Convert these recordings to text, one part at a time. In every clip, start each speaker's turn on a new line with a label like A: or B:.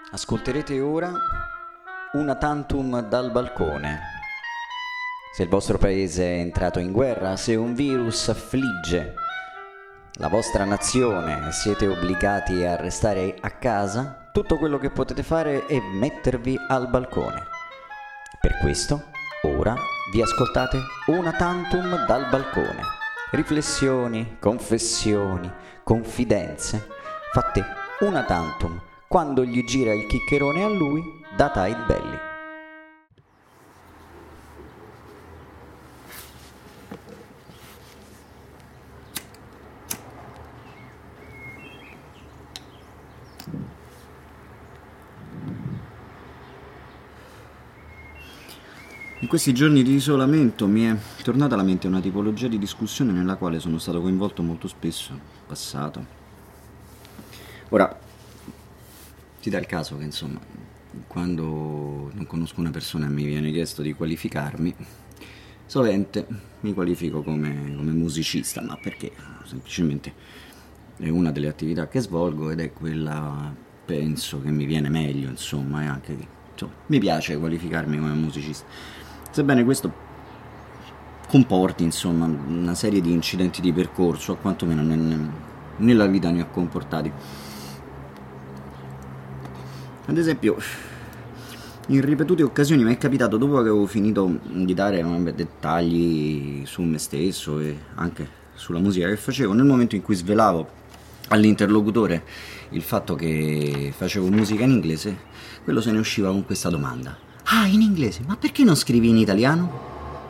A: Ascolterete ora Una tantum dal balcone. Se il vostro paese è entrato in guerra, se un virus affligge la vostra nazione e siete obbligati a restare a casa, tutto quello che potete fare è mettervi al balcone. Per questo, ora vi ascoltate Una tantum dal balcone. Riflessioni, confessioni, confidenze, fatte una tantum quando gli gira il chiccherone a lui da Tide Belly.
B: In questi giorni di isolamento mi è tornata alla mente una tipologia di discussione nella quale sono stato coinvolto molto spesso in passato. Ora, ti dà il caso che, insomma, quando non conosco una persona e mi viene chiesto di qualificarmi, sovente mi qualifico come musicista, ma perché? Semplicemente è una delle attività che svolgo ed è quella, penso, che mi viene meglio, insomma, e anche, insomma, mi piace qualificarmi come musicista. Sebbene questo comporti, insomma, una serie di incidenti di percorso, o quantomeno nella vita ne ho comportati. Ad esempio, in ripetute occasioni mi è capitato, dopo che avevo finito di dare dettagli su me stesso e anche sulla musica che facevo, nel momento in cui svelavo all'interlocutore il fatto che facevo musica in inglese, quello se ne usciva con questa domanda: ah, in inglese? Ma perché non scrivi in italiano?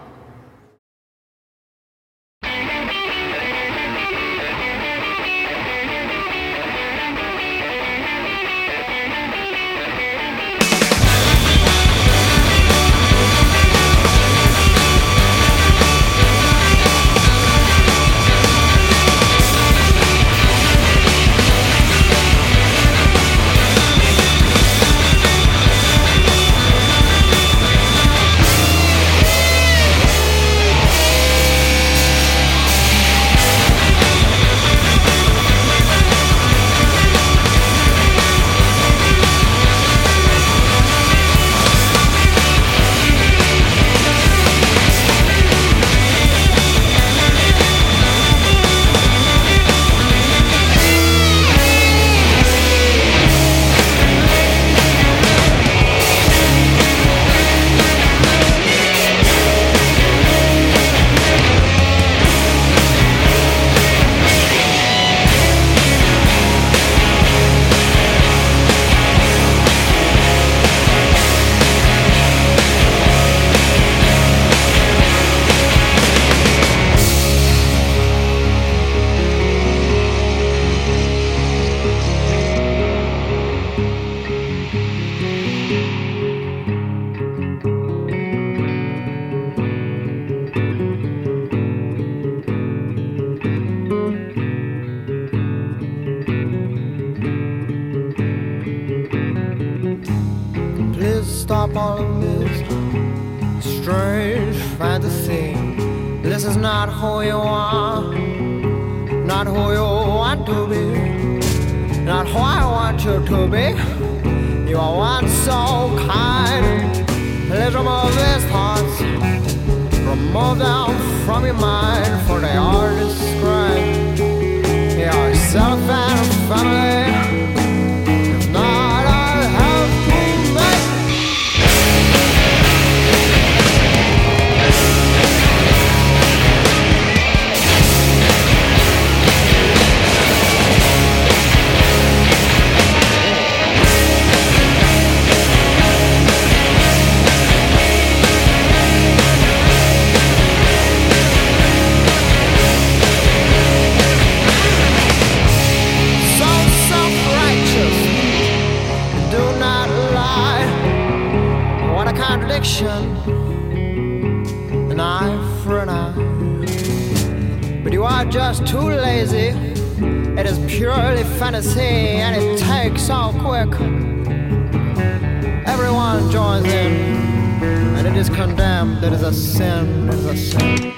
C: Stop all of this strange fantasy. This is not who you are, not who you want to be, not who I want you to be. You are one so kind. Let's remove these thoughts, remove them from your mind, for they are described. Yourself and family. If not, I'll have to make. An eye for an eye. But you are just too lazy. It is purely fantasy, and it takes so quick. Everyone joins in, and it is condemned. It is a sin. It is a sin.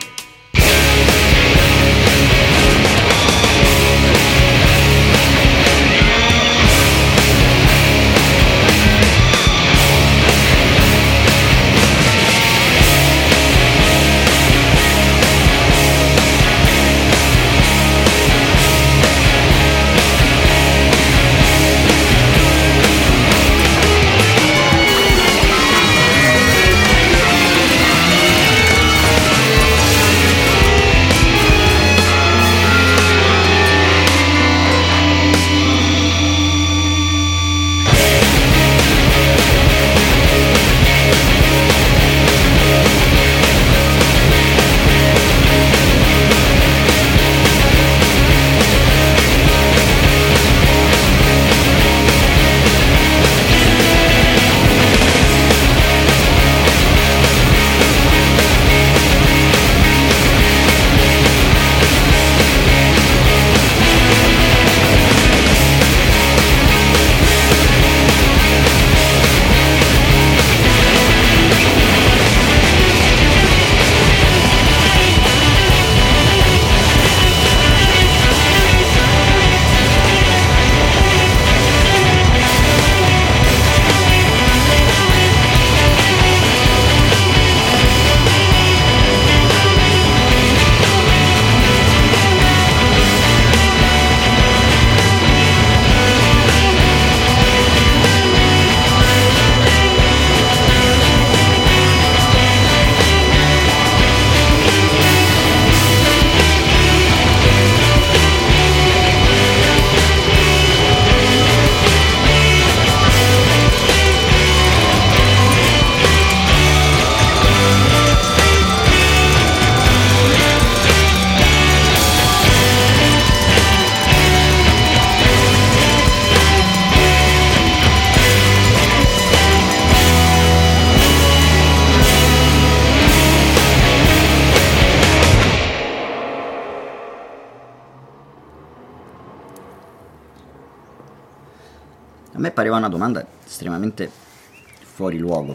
B: A me pareva una domanda estremamente fuori luogo.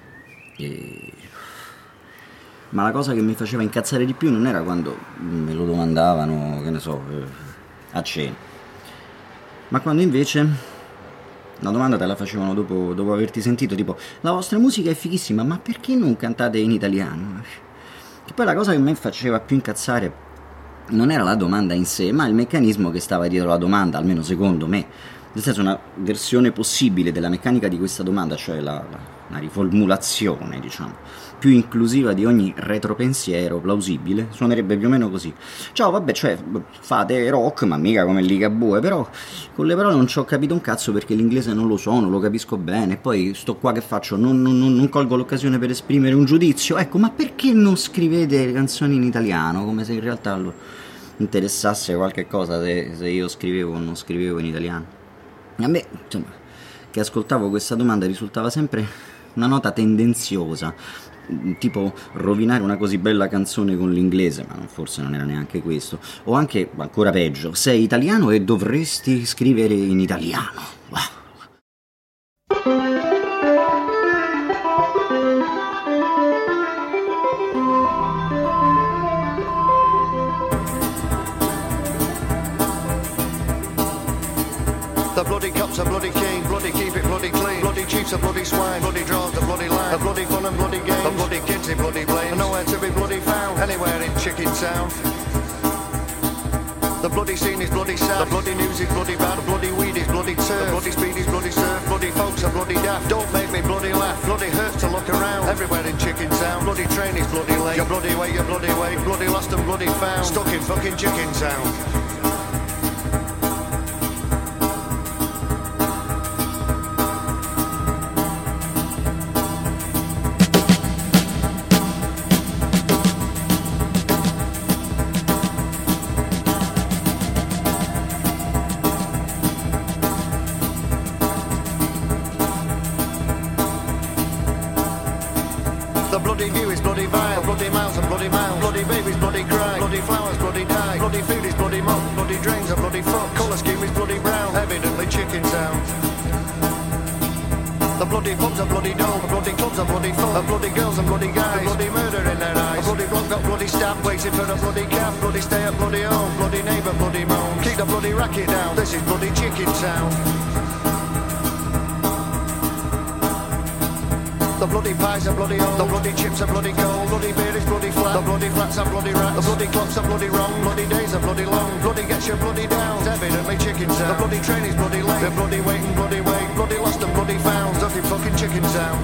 B: Ma la cosa che mi faceva incazzare di più non era quando me lo domandavano, che ne so, a cena, ma quando invece la domanda te la facevano dopo averti sentito, tipo: la vostra musica è fighissima, ma perché non cantate in italiano? Che poi la cosa che mi faceva più incazzare non era la domanda in sé, ma il meccanismo che stava dietro la domanda, almeno secondo me. Nel senso, una versione possibile della meccanica di questa domanda, cioè la riformulazione, diciamo, più inclusiva di ogni retropensiero plausibile, suonerebbe più o meno così: ciao, vabbè, cioè, fate rock, ma mica come Ligabue, però con le parole non ci ho capito un cazzo perché l'inglese non lo so, non lo capisco bene, poi sto qua che faccio, non colgo l'occasione per esprimere un giudizio, ecco, ma perché non scrivete canzoni in italiano, come se in realtà interessasse qualche cosa se io scrivevo o non scrivevo in italiano. A me, insomma, che ascoltavo questa domanda risultava sempre una nota tendenziosa, tipo rovinare una così bella canzone con l'inglese, ma forse non era neanche questo, o anche, ancora peggio, sei italiano e dovresti scrivere in italiano. Wow.
D: The bloody cops are bloody keen, bloody keep it bloody clean, bloody chiefs are bloody swine, bloody draws the bloody line, a bloody fun and bloody games, the bloody kids in bloody blame, and nowhere to be bloody found, anywhere in Chicken Town. The bloody scene is bloody sad, the bloody news is bloody bad, the bloody weed is bloody turf, the bloody speed is bloody surf, bloody folks are bloody daft, don't make me bloody laugh, bloody hurts to look around, everywhere in Chicken Town, bloody train is bloody late, you're bloody way, bloody lost and bloody found, stuck in fucking Chicken Town. The bloody view is bloody vile, bloody miles and bloody miles, bloody babies bloody cry, bloody flowers bloody die, bloody food is bloody muck, bloody drains are bloody fuck, colour scheme is bloody brown, evidently Chicken Town. The bloody pubs are bloody dull, the bloody clubs are bloody full, the bloody girls and bloody guys, the bloody murder in their eyes, the bloody bloke got bloody stabbed, waiting for a bloody cab, bloody stay at bloody home, bloody neighbour bloody moan, keep the bloody racket down, this is bloody Chicken Town. The bloody pies are bloody old, the bloody chips are bloody cold, bloody beer is bloody flat, the bloody flats are bloody rats, the bloody clocks are bloody wrong, bloody days are bloody long, bloody gets you bloody down, it's evidently Chicken Town. The bloody train is bloody late, the bloody waiting, bloody wait, bloody lost and bloody found, stuck in fucking Chicken Town.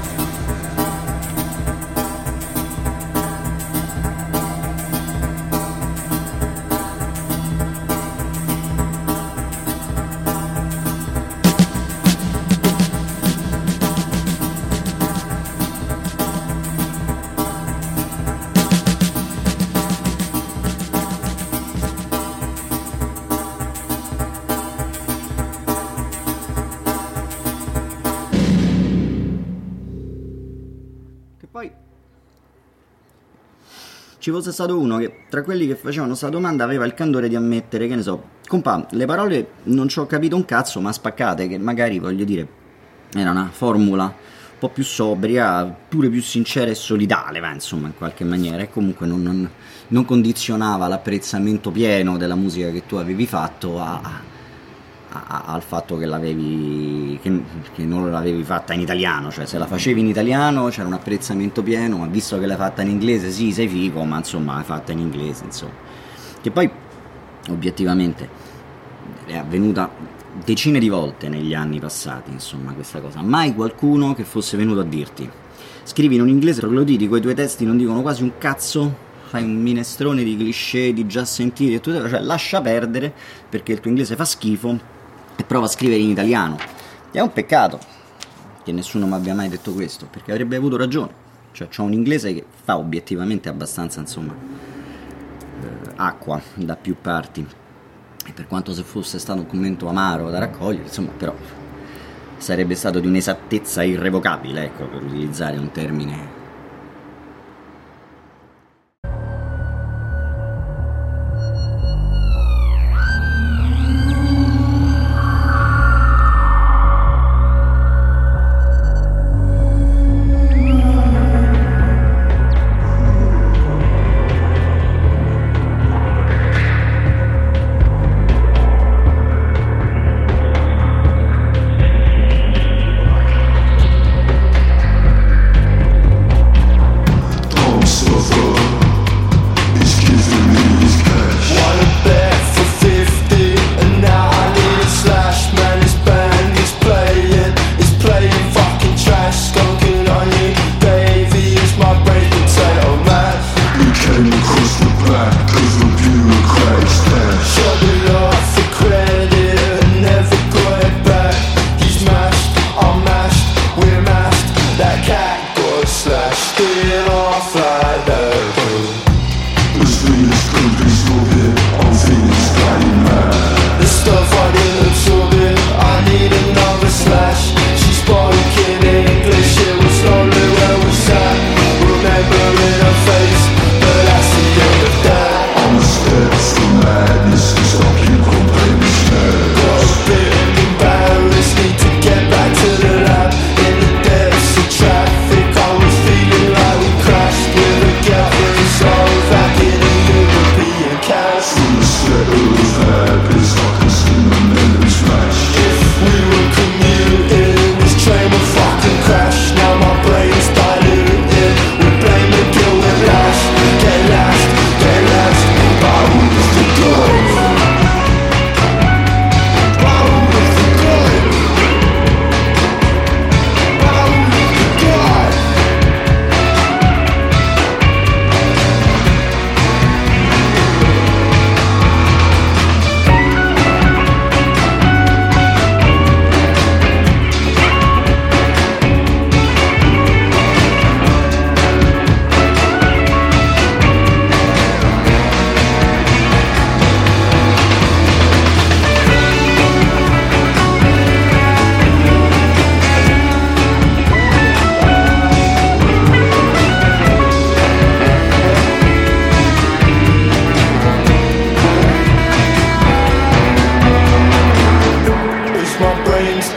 B: Ci fosse stato uno che tra quelli che facevano sta domanda aveva il candore di ammettere, che ne so, compà, le parole non ci ho capito un cazzo, ma spaccate, che magari, voglio dire, era una formula un po' più sobria, pure più sincera e solidale, va, insomma, in qualche maniera, e comunque non condizionava l'apprezzamento pieno della musica che tu avevi fatto al fatto che che non l'avevi fatta in italiano, cioè se la facevi in italiano c'era un apprezzamento pieno, ma visto che l'hai fatta in inglese, sì, sei figo, ma insomma l'hai fatta in inglese, insomma. Che poi obiettivamente è avvenuta decine di volte negli anni passati, insomma, questa cosa. Mai qualcuno che fosse venuto a dirti: scrivi in un inglese trogloditico, i tuoi testi non dicono quasi un cazzo, fai un minestrone di cliché, di già sentiti e tutto, cioè lascia perdere perché il tuo inglese fa schifo e prova a scrivere in italiano. È un peccato che nessuno mi abbia mai detto questo, perché avrebbe avuto ragione. Cioè c'ho un inglese che fa obiettivamente abbastanza, insomma, acqua da più parti, e per quanto se fosse stato un commento amaro da raccogliere, insomma, però sarebbe stato di un'esattezza irrevocabile, ecco, per utilizzare un termine.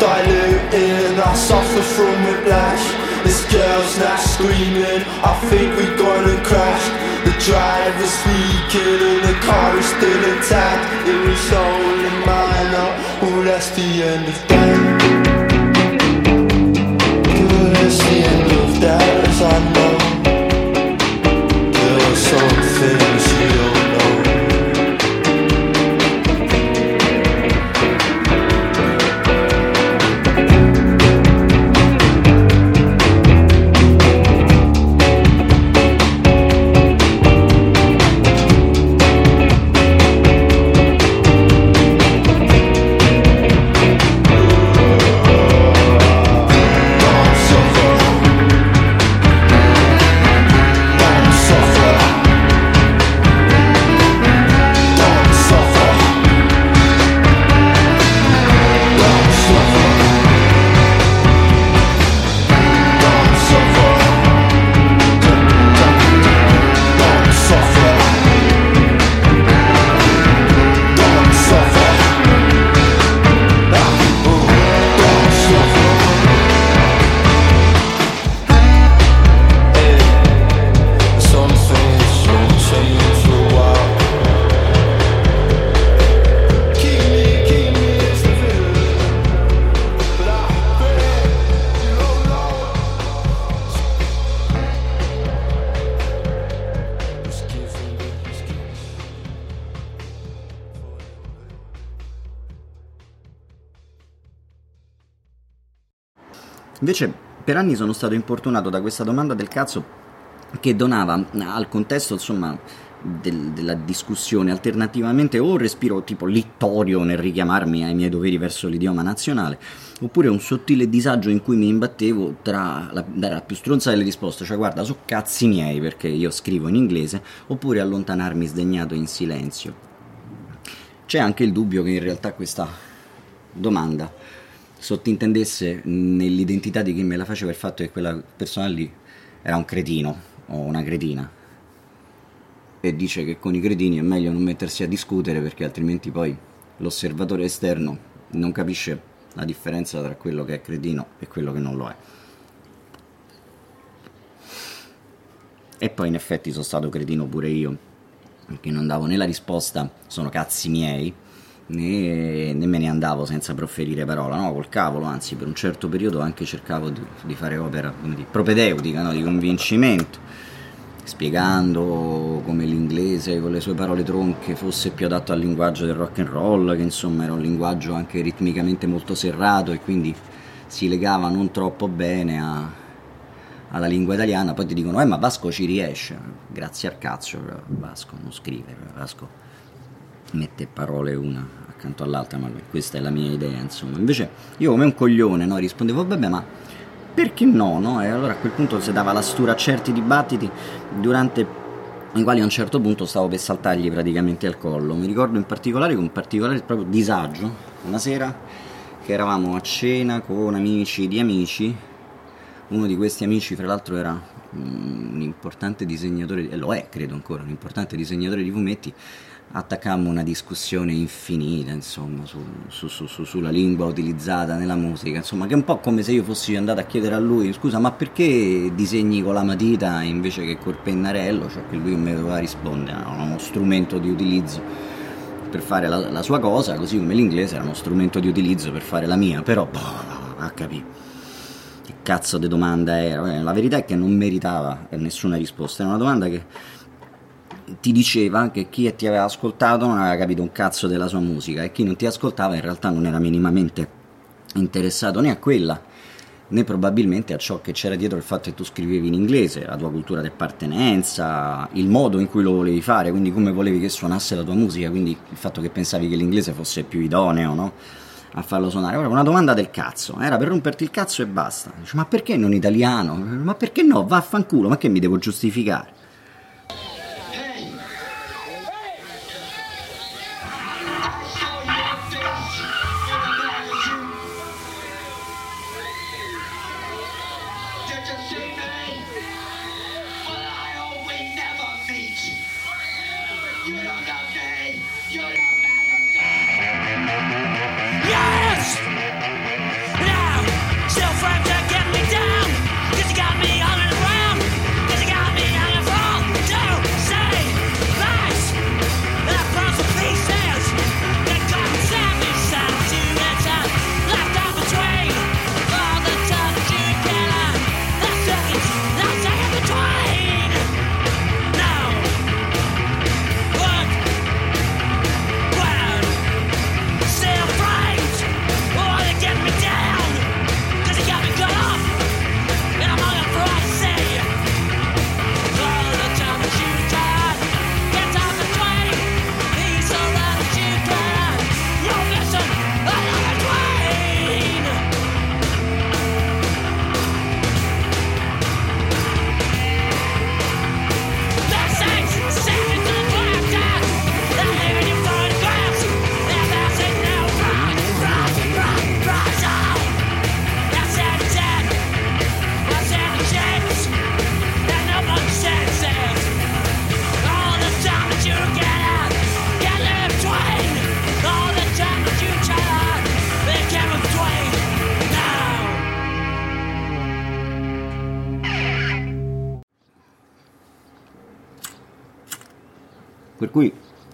E: diluting, I suffer from whiplash. This girl's not screaming, I think we're gonna crash. The driver's speaking and the car is still intact. It was only minor, well that's the end of that. Well that's the end of that, as I know. There are some things you don't know.
B: Invece per anni sono stato importunato da questa domanda del cazzo che donava al contesto, insomma, della discussione alternativamente o un respiro tipo littorio nel richiamarmi ai miei doveri verso l'idioma nazionale, oppure un sottile disagio in cui mi imbattevo tra dare la più stronza delle risposte, cioè guarda, so cazzi miei perché io scrivo in inglese, oppure allontanarmi sdegnato in silenzio. C'è anche il dubbio che in realtà questa domanda sottintendesse nell'identità di chi me la faceva il fatto che quella persona lì era un cretino o una cretina, e dice che con i cretini è meglio non mettersi a discutere perché altrimenti poi l'osservatore esterno non capisce la differenza tra quello che è cretino e quello che non lo è. E poi in effetti sono stato cretino pure io, perché non davo né la risposta sono cazzi miei, né me ne andavo senza profferire parola, no, col cavolo, anzi per un certo periodo anche cercavo di fare opera, come dire, propedeutica, no, di convincimento, spiegando come l'inglese con le sue parole tronche fosse più adatto al linguaggio del rock and roll, che insomma era un linguaggio anche ritmicamente molto serrato e quindi si legava non troppo bene alla lingua italiana. Poi ti dicono ma Vasco ci riesce, grazie al cazzo, Vasco non scrive, Vasco mette parole una accanto all'altra, ma questa è la mia idea, insomma. Invece io come un coglione, no, rispondevo vabbè, ma perché no? E allora a quel punto si dava la stura a certi dibattiti durante i quali a un certo punto stavo per saltargli praticamente al collo. Mi ricordo in particolare con un particolare proprio disagio una sera che eravamo a cena con amici di amici. Uno di questi amici fra l'altro era un importante disegnatore, e lo è credo ancora, un importante disegnatore di fumetti. Attaccammo una discussione infinita, insomma, sulla lingua utilizzata nella musica, insomma, che è un po' come se io fossi andato a chiedere a lui, scusa, ma perché disegni con la matita invece che col pennarello? Cioè che lui mi doveva rispondere, era uno strumento di utilizzo per fare la sua cosa, così come l'inglese era uno strumento di utilizzo per fare la mia, però, a capire. Che cazzo di domanda era? La verità è che non meritava nessuna risposta, era una domanda che ti diceva che chi ti aveva ascoltato non aveva capito un cazzo della sua musica e chi non ti ascoltava in realtà non era minimamente interessato né a quella né probabilmente a ciò che c'era dietro il fatto che tu scrivevi in inglese, la tua cultura di appartenenza, il modo in cui lo volevi fare, quindi come volevi che suonasse la tua musica, quindi il fatto che pensavi che l'inglese fosse più idoneo, no? A farlo suonare. Ora, una domanda del cazzo, era per romperti il cazzo e basta. Dice, ma perché non italiano? Ma perché no? Vaffanculo, ma che mi devo giustificare?
F: Yes!
B: Per cui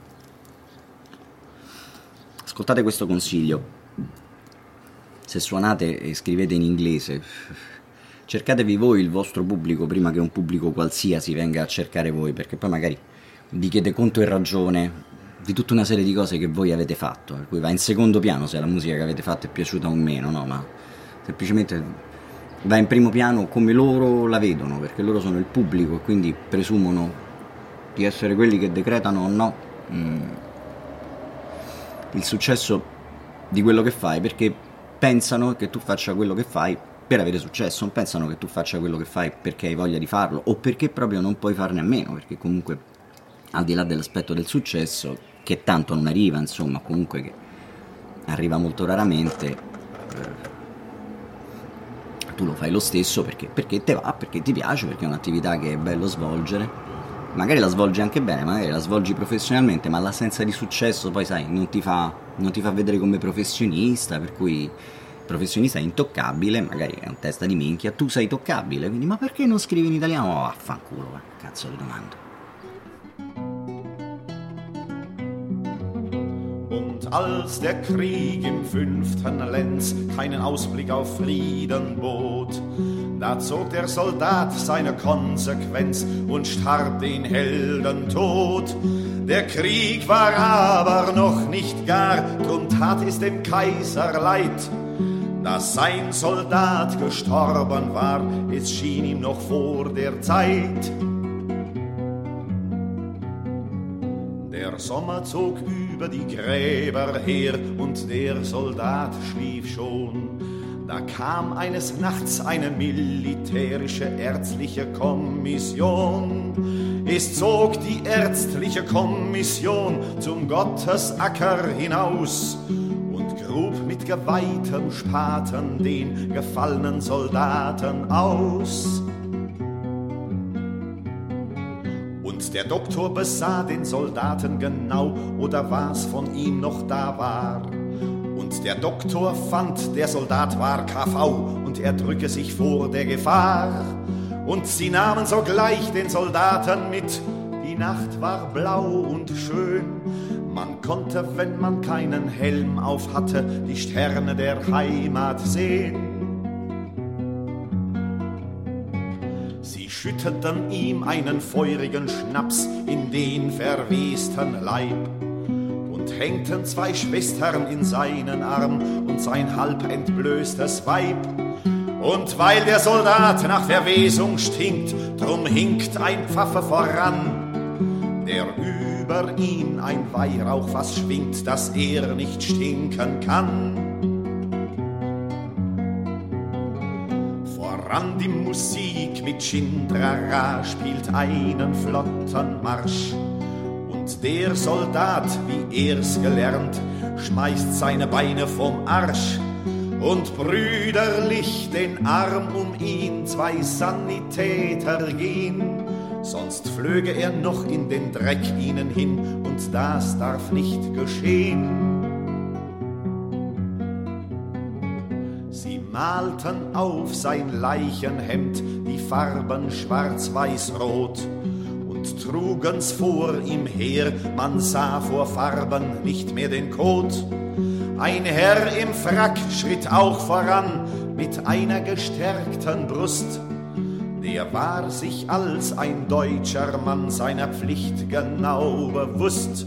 B: ascoltate questo consiglio: se suonate e scrivete in inglese, cercatevi voi il vostro pubblico prima che un pubblico qualsiasi venga a cercare voi, perché poi magari vi chiede conto e ragione di tutta una serie di cose che voi avete fatto, per cui va in secondo piano se la musica che avete fatto è piaciuta o meno, no? Ma semplicemente va in primo piano come loro la vedono, perché loro sono il pubblico e quindi presumono di essere quelli che decretano o no il successo di quello che fai, perché pensano che tu faccia quello che fai per avere successo, non pensano che tu faccia quello che fai perché hai voglia di farlo o perché proprio non puoi farne a meno, perché comunque al di là dell'aspetto del successo, che tanto non arriva, insomma, comunque che arriva molto raramente, tu lo fai lo stesso perché te va, perché ti piace, perché è un'attività che è bello svolgere, magari la svolgi anche bene, magari la svolgi professionalmente, ma l'assenza di successo poi sai non ti fa vedere come professionista, per cui il professionista è intoccabile, magari è un testa di minchia, tu sei toccabile, quindi ma perché non scrivi in italiano? Oh, vaffanculo, cazzo ti domando.
F: Als der Krieg im 5. Lenz keinen Ausblick auf Frieden bot, da zog der Soldat seine Konsequenz und starb den Heldentod. Der Krieg war aber noch nicht gar, drum tat es dem Kaiser leid, dass sein Soldat gestorben war, es schien ihm noch vor der Zeit. Der Sommer zog über die Gräber her und der Soldat schlief schon. Da kam eines Nachts eine militärische ärztliche Kommission. Es zog die ärztliche Kommission zum Gottesacker hinaus und grub mit geweihtem Spaten den gefallenen Soldaten aus. Der Doktor besah den Soldaten genau, oder was von ihm noch da war. Und der Doktor fand, der Soldat war KV und er drücke sich vor der Gefahr. Und sie nahmen sogleich den Soldaten mit, die Nacht war blau und schön. Man konnte, wenn man keinen Helm auf hatte, die Sterne der Heimat sehen. Schütteten ihm einen feurigen Schnaps in den verwesten Leib und hängten 2 Schwestern in seinen Arm und sein halb entblößtes Weib. Und weil der Soldat nach Verwesung stinkt, drum hinkt ein Pfaffe voran, der über ihn ein Weihrauchfass schwingt, dass er nicht stinken kann. Voran die Musik mit Schindrara spielt einen flotten Marsch. Und der Soldat, wie er's gelernt, schmeißt seine Beine vom Arsch. Und brüderlich den Arm um ihn 2 Sanitäter gehen. Sonst flöge er noch in den Dreck ihnen hin, und das darf nicht geschehen. Malten auf sein Leichenhemd die Farben schwarz-weiß-rot und trugen's vor ihm her, man sah vor Farben nicht mehr den Kot. Ein Herr im Frack schritt auch voran mit einer gestärkten Brust, der war sich als ein deutscher Mann seiner Pflicht genau bewusst.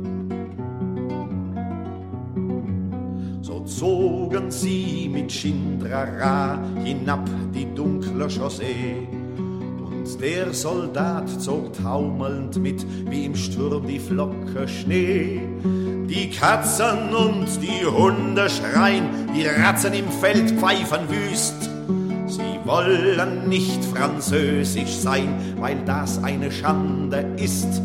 F: Zogen sie mit Schindrara hinab die dunkle Chaussee. Und der Soldat zog taumelnd mit, wie im Sturm die Flocke Schnee. Die Katzen und die Hunde schreien, die Ratzen im Feld pfeifen wüst. Sie wollen nicht französisch sein, weil das eine Schande ist.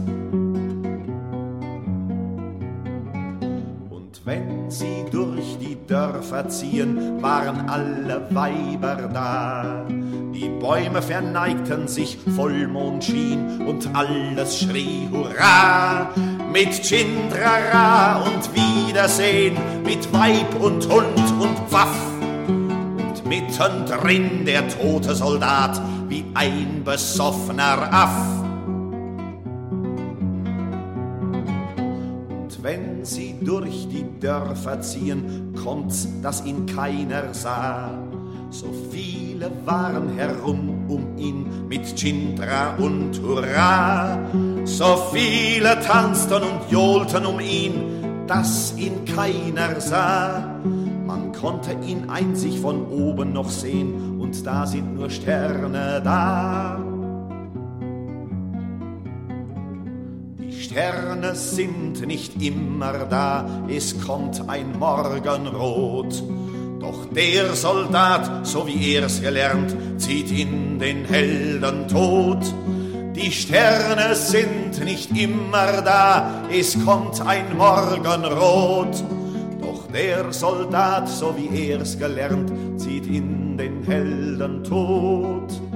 F: Wenn sie durch die Dörfer ziehen, waren alle Weiber da. Die Bäume verneigten sich, Vollmond schien und alles schrie Hurra. Mit Schindrara und Wiedersehen, mit Weib und Hund und Pfaff. Und mittendrin der tote Soldat, wie ein besoffener Aff. durch die Dörfer ziehen, kommt's, dass ihn keiner sah. So viele waren herum um ihn mit Chindra und Hurra. So viele tanzten und johlten um ihn, dass ihn keiner sah. Man konnte ihn einzig von oben noch sehen, und da sind nur Sterne da. Die Sterne sind nicht immer da, es kommt ein Morgenrot. Doch der Soldat, so wie er's gelernt, zieht in den Heldentod. Die Sterne sind nicht immer da, es kommt ein Morgenrot. Doch der Soldat, so wie er's gelernt, zieht in den Heldentod.